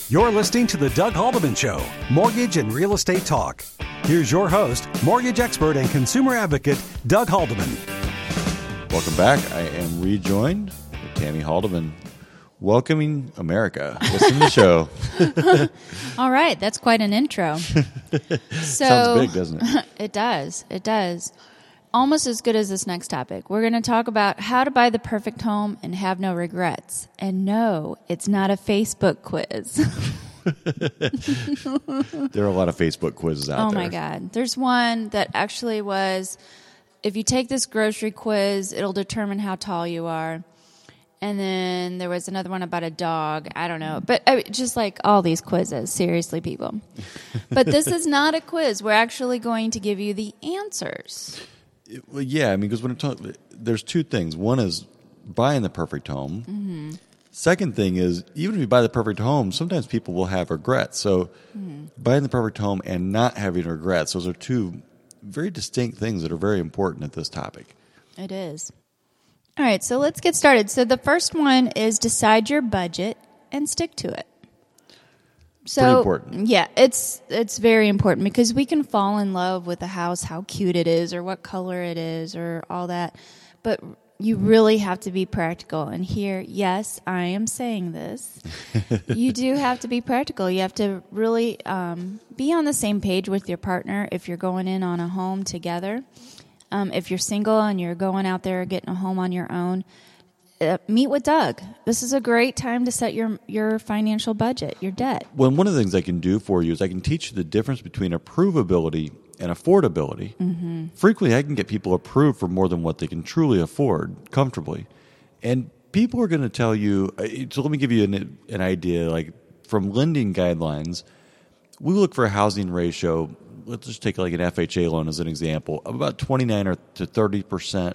You're listening to The Doug Haldeman Show, Mortgage and Real Estate Talk. Here's your host, mortgage expert and consumer advocate, Doug Haldeman. Welcome back. I am rejoined with Tammy Haldeman, welcoming America. Listen to the show. All right, that's quite an intro. Sounds big, doesn't it? It does. It does. Almost as good as this next topic. We're going to talk about how to buy the perfect home and have no regrets. And no, it's not a Facebook quiz. There are a lot of Facebook quizzes out there. Oh, my God. There's one that actually was, if you take this grocery quiz, it'll determine how tall you are. And then there was another one about a dog. I don't know. But just like all these quizzes, seriously, people. But this is not a quiz. We're actually going to give you the answers. Well, yeah, I mean, because there's two things. One is buying the perfect home. Mm-hmm. Second thing is, even if you buy the perfect home, sometimes people will have regrets. So buying the perfect home and not having regrets, those are two very distinct things that are very important at this topic. It is. All right, so let's get started. So the first one is decide your budget and stick to it. So, pretty important. Yeah, it's very important because we can fall in love with a house, how cute it is or what color it is or all that. But you really have to be practical. And here, yes, I am saying this. You do have to be practical. You have to really be on the same page with your partner if you're going in on a home together. If you're single and you're going out there getting a home on your own, meet with Doug. This is a great time to set your financial budget, your debt. Well, one of the things I can do for you is I can teach you the difference between approvability and affordability. Mm-hmm. Frequently, I can get people approved for more than what they can truly afford comfortably. And people are going to tell you, so let me give you an idea, like from lending guidelines, we look for a housing ratio, let's just take like an FHA loan as an example, of about 29 to 30%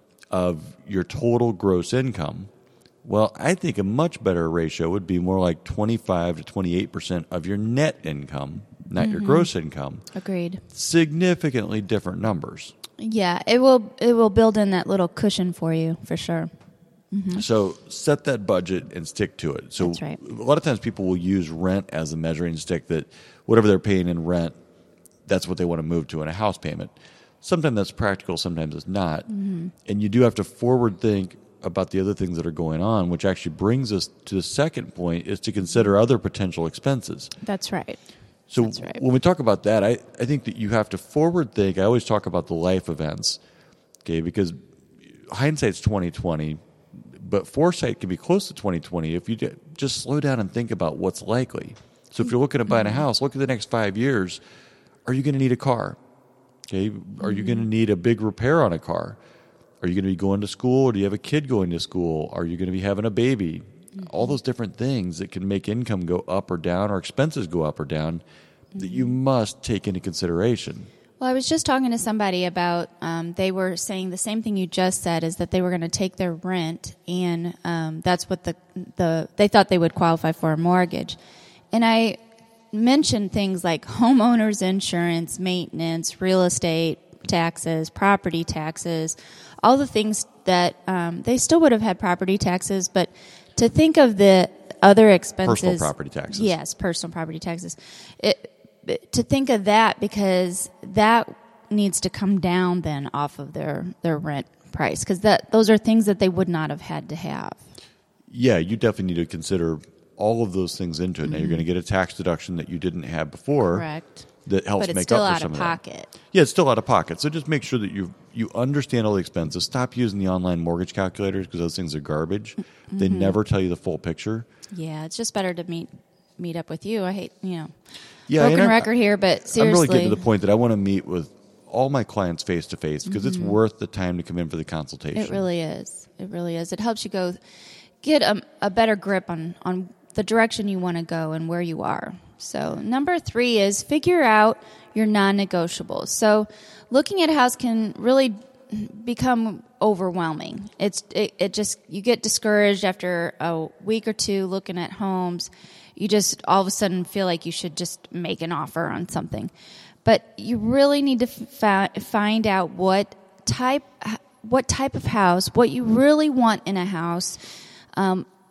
of your total gross income. Well, I think a much better ratio would be more like 25 to 28% of your net income, not your gross income. Agreed. Significantly different numbers. Yeah, it will build in that little cushion for you, for sure. Mm-hmm. So set that budget and stick to it. So that's right. A lot of times people will use rent as a measuring stick, that whatever they're paying in rent, that's what they want to move to in a house payment. Sometimes that's practical, sometimes it's not. Mm-hmm. And you do have to forward think about the other things that are going on, which actually brings us to the second point, is to consider other potential expenses. That's right. So that's right. When we talk about that, I think that you have to forward think. I always talk about the life events, okay, because hindsight's 20/20, but foresight can be close to 20/20 if you just slow down and think about what's likely. So if you're looking at buying a house, look at the next 5 years. Are you going to need a car? Okay, are you going to need a big repair on a car? Are you going to be going to school, or do you have a kid going to school? Are you going to be having a baby? All those different things that can make income go up or down, or expenses go up or down, that you must take into consideration. Well, I was just talking to somebody about, they were saying the same thing you just said, is that they were going to take their rent, and that's what they thought they would qualify for a mortgage. And I mentioned things like homeowners insurance, maintenance, real estate taxes, property taxes, all the things that they still would have had property taxes, but to think of the other expenses. Personal property taxes. Yes, personal property taxes. To think of that, because that needs to come down then off of their rent price, because those are things that they would not have had to have. Yeah, you definitely need to consider all of those things into it. Now, you're going to get a tax deduction that you didn't have before. Correct. That helps but it's make still up out for some of of pocket. that. Yeah, it's still out of pocket. So just make sure that you understand all the expenses. Stop using the online mortgage calculators, because those things are garbage. Mm-hmm. They never tell you the full picture. Yeah, it's just better to meet up with you. I hate, yeah, broken record here, but seriously. I'm really getting to the point that I want to meet with all my clients face-to-face, because it's worth the time to come in for the consultation. It really is. It really is. It helps you get a better grip on the direction you want to go and where you are. So number 3 is figure out your non-negotiables. So looking at a house can really become overwhelming. It just, you get discouraged after a week or two looking at homes. You just all of a sudden feel like you should just make an offer on something. But you really need to find out what type of house, what you really want in a house,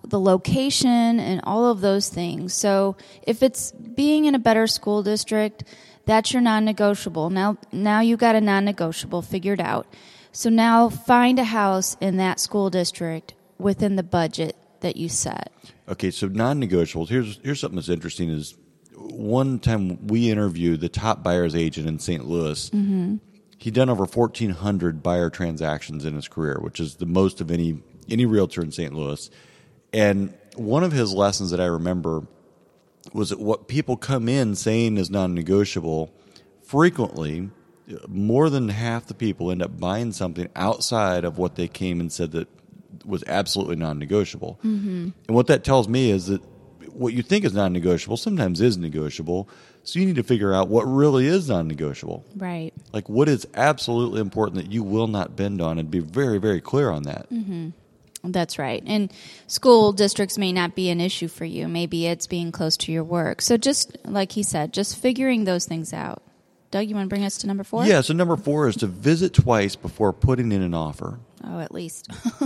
the location, and all of those things. So if it's being in a better school district, that's your non-negotiable. Now you got a non-negotiable figured out. So now find a house in that school district within the budget that you set. Okay, so non-negotiables. Here's something that's interesting is one time we interviewed the top buyer's agent in St. Louis. Mm-hmm. He'd done over 1,400 buyer transactions in his career, which is the most of any realtor in St. Louis. And one of his lessons that I remember was that what people come in saying is non-negotiable, frequently, more than half the people end up buying something outside of what they came and said that was absolutely non-negotiable. Mm-hmm. And what that tells me is that what you think is non-negotiable sometimes is negotiable. So you need to figure out what really is non-negotiable. Right. Like what is absolutely important that you will not bend on, and be very, very clear on that. Mm-hmm. That's right. And school districts may not be an issue for you. Maybe it's being close to your work. So just like he said, just figuring those things out. Doug, you want to bring us to number 4? Yeah, so number 4 is to visit twice before putting in an offer. Oh, at least.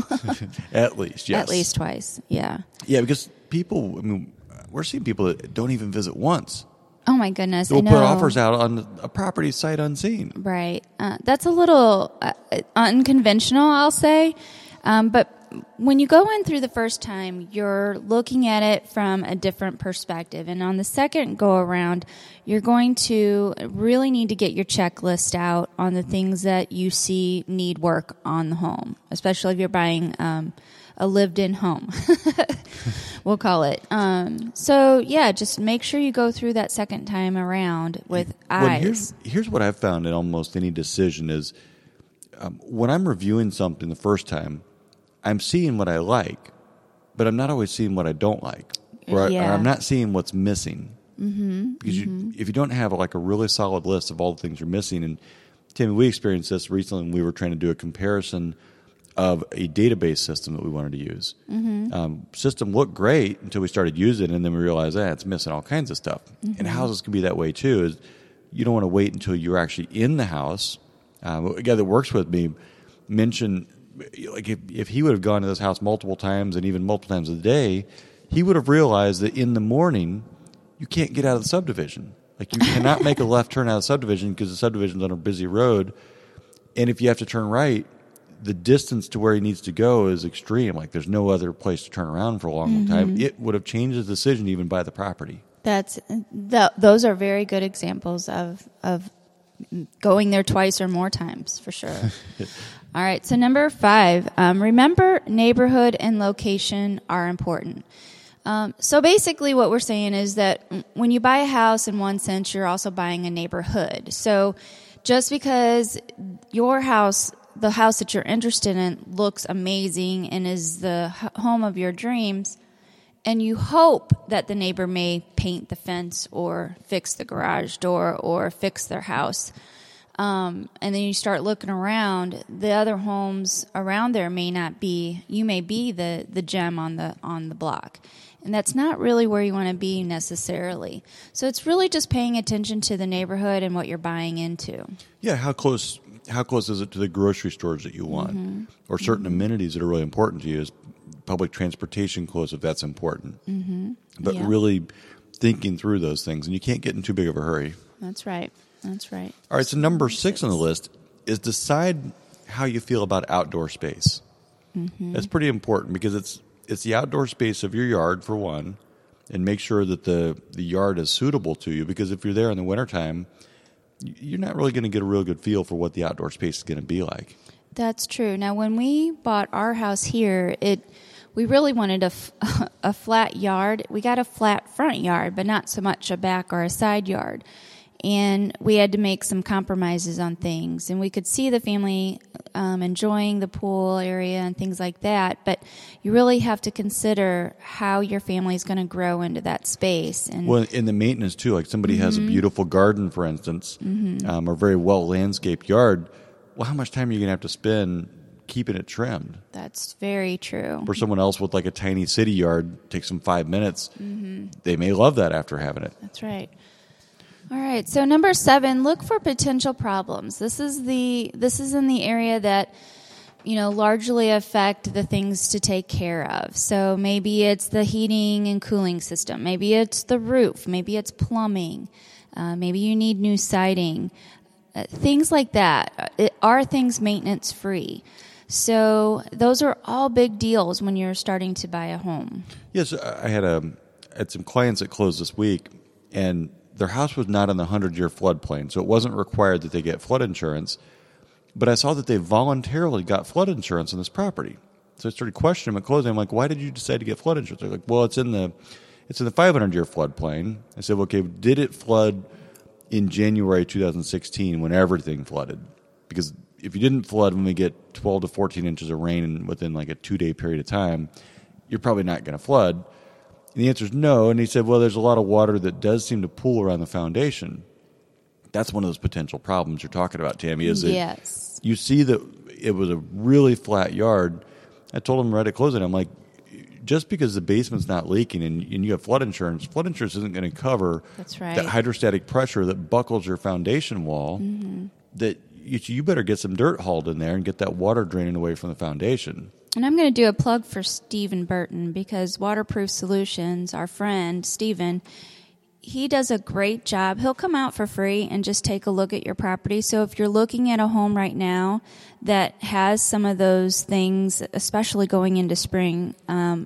At least, yes. At least twice, yeah. Yeah, because people, we're seeing people that don't even visit once. Oh, my goodness. They'll put offers out on a property sight unseen. Right. That's a little unconventional, I'll say. But when you go in through the first time, you're looking at it from a different perspective. And on the second go around, you're going to really need to get your checklist out on the things that you see need work on the home, especially if you're buying a lived-in home, we'll call it. So, yeah, just make sure you go through that second time around with eyes. Here's what I've found in almost any decision is when I'm reviewing something the first time, I'm seeing what I like, but I'm not always seeing what I don't like. Or I'm not seeing what's missing. Mm-hmm. Because if you don't have a really solid list of all the things you're missing, and Tammy, we experienced this recently when we were trying to do a comparison of a database system that we wanted to use. Mm-hmm. System looked great until we started using it, and then we realized it's missing all kinds of stuff. Mm-hmm. And houses can be that way too. Is you don't want to wait until you're actually in the house. A guy that works with me mentioned, like if he would have gone to this house multiple times and even multiple times a day, he would have realized that in the morning you can't get out of the subdivision. Like you cannot make a left turn out of the subdivision because the subdivision's on a busy road, and if you have to turn right, the distance to where he needs to go is extreme. Like there's no other place to turn around for a long time. It would have changed his decision even by the property. Those are very good examples of going there twice or more times for sure. All right, so number 5, remember neighborhood and location are important. So basically what we're saying is that when you buy a house, in one sense, you're also buying a neighborhood. So just because your house, the house that you're interested in, looks amazing and is the home of your dreams, and you hope that the neighbor may paint the fence or fix the garage door or fix their house, and then you start looking around, the other homes around there may not be, you may be the gem on the block. And that's not really where you want to be necessarily. So it's really just paying attention to the neighborhood and what you're buying into. Yeah, how close is it to the grocery stores that you want? Or certain amenities that are really important to you? Is public transportation close if that's important? But really thinking through those things. And you can't get in too big of a hurry. That's right. All right, so number 6 on the list is decide how you feel about outdoor space. That's pretty important because it's the outdoor space of your yard, for one, and make sure that the yard is suitable to you, because if you're there in the wintertime, you're not really going to get a real good feel for what the outdoor space is going to be like. That's true. Now, when we bought our house here, we really wanted a flat yard. We got a flat front yard, but not so much a back or a side yard. And we had to make some compromises on things. And we could see the family enjoying the pool area and things like that. But you really have to consider how your family is going to grow into that space. And well, in the maintenance, too. Like somebody has a beautiful garden, for instance, or a very well-landscaped yard. Well, how much time are you going to have to spend keeping it trimmed? That's very true. For someone else with like a tiny city yard, takes them 5 minutes. They may love that after having it. That's right. All right, so number 7, look for potential problems. This is in the area that largely affect the things to take care of. So maybe it's the heating and cooling system. Maybe it's the roof. Maybe it's plumbing. Maybe you need new siding. Things like that. Are things maintenance free? So those are all big deals when you're starting to buy a home. Yes, I had some clients that closed this week, and their house was not in the 100-year floodplain, so it wasn't required that they get flood insurance. But I saw that they voluntarily got flood insurance on this property. So I started questioning them at closing. I'm like, why did you decide to get flood insurance? They're like, well, it's in the 500-year floodplain. I said, well, okay, did it flood in January 2016 when everything flooded? Because if you didn't flood when we get 12 to 14 inches of rain within like a 2-day period of time, you're probably not going to flood. And the answer is no. And he said, well, there's a lot of water that does seem to pool around the foundation. That's one of those potential problems you're talking about, Tammy, is that yes. You see that it was a really flat yard. I told him right at closing, I'm like, just because the basement's not leaking and you have flood insurance isn't going to cover That's right. that hydrostatic pressure that buckles your foundation wall, that you better get some dirt hauled in there and get that water draining away from the foundation. And I'm going to do a plug for Stephen Burton because Waterproof Solutions, our friend Stephen, he does a great job. He'll come out for free and just take a look at your property. So if you're looking at a home right now that has some of those things, especially going into spring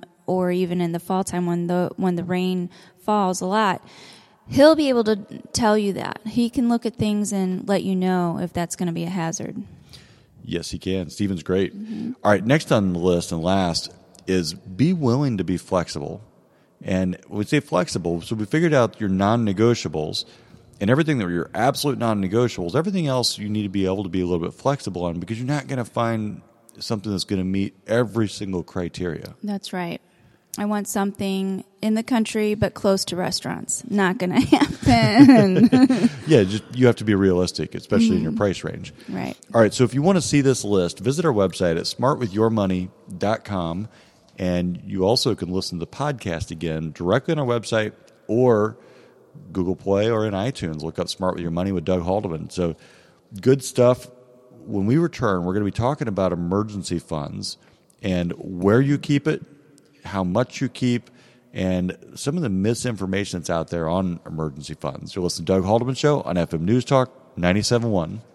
or even in the fall time when the rain falls a lot, he'll be able to tell you that. He can look at things and let you know if that's going to be a hazard. Yes, he can. Stephen's great. All right, next on the list and last is be willing to be flexible. And when we say flexible, so we figured out your non-negotiables and everything that were your absolute non-negotiables. Everything else you need to be able to be a little bit flexible on because you're not going to find something that's going to meet every single criteria. That's right. I want something in the country but close to restaurants. Not going to happen. Yeah, you have to be realistic, especially in your price range. Right. All right, so if you want to see this list, visit our website at smartwithyourmoney.com. And you also can listen to the podcast again directly on our website or Google Play or in iTunes. Look up Smart With Your Money with Doug Haldeman. So good stuff. When we return, we're going to be talking about emergency funds and where you keep it, how much you keep, and some of the misinformation that's out there on emergency funds. You'll listen to Doug Haldeman Show on FM News Talk 97.1.